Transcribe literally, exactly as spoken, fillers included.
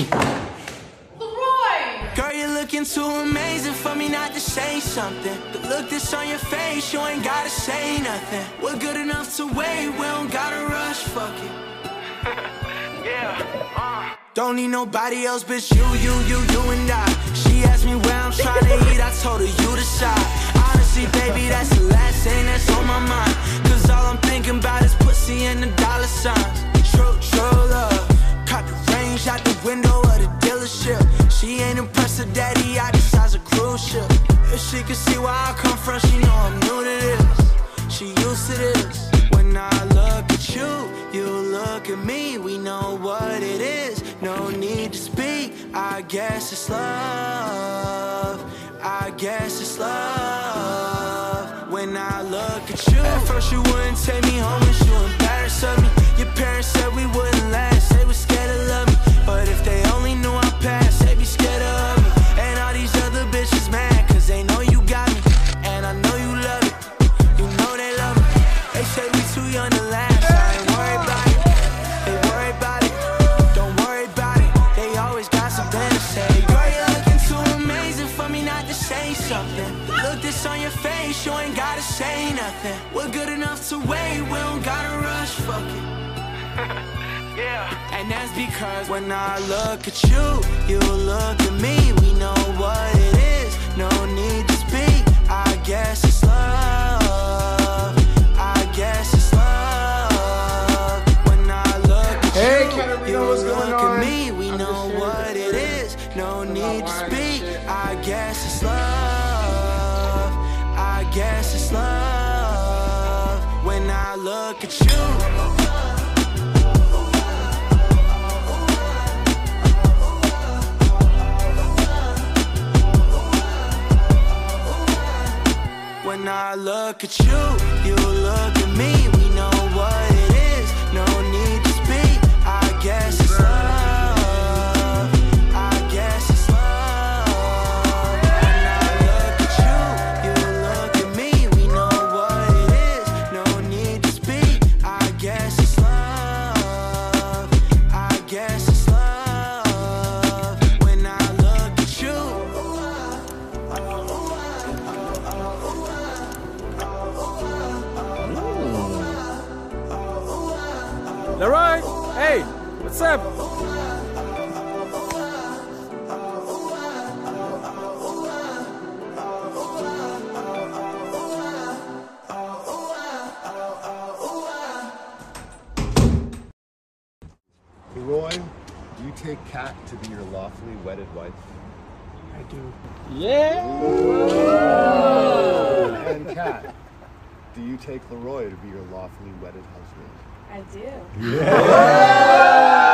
Leroy! Girl, you're looking too amazing for me not to say something. The look that's on your face, you ain't gotta say nothing. We're good enough to wait, we don't gotta rush, fuck it. Yeah, uh. Don't need nobody else, bitch, you, you, you, you and I. She asked me where I'm trying to eat, I told her you decide. Honestly, baby, that's the last thing that's on my mind. Cause all I'm thinking about is pussy and the dollar signs. True, true love. Caught the range out the window of the dealership. She ain't impressed her daddy, I decides a cruise ship. If she could see where I come from, she know I'm new to this. She used to this. When I look at you, you look at me. We know what it is, no need to speak. I guess it's love, I guess it's love. When I look at you, at first you wouldn't take me home and you embarrassed of me. Your parents said we wouldn't last, they were scared to love me. But if they only knew our past, they'd be scared of me. And all these other bitches mad, cause they know you got me. And I know you love it, you know they love me. They say we too young to last, I ain't worried about it. They worry about it, don't worry about it. They always got something to say. Girl, you're looking too amazing for me not to say something. The look that's on your face, you ain't gotta say nothing. We're good enough to wait, we don't gotta rush, fuck it. Yeah. And that's because when I look at you, you look at me. We know what it is, no need to speak. I guess it's love, I guess it's love. When I look at hey, you, you what's look going at on? me. We I'm know what it is, no need to speak. I guess it's love, I guess it's love. When I look at you. When I look at you, you look at me. We know what it is, no need to speak. I guess it's love, I guess it's love. When I look at you, you look at me. We know what it is, no need to speak. I guess it's love, I guess it's love. When I look at you. Leroy, hey, what's up? Leroy, do you take Kat to be your lawfully wedded wife? I do. Yeah. And Kat, do you take Leroy to be your lawfully wedded husband? I do. Yeah!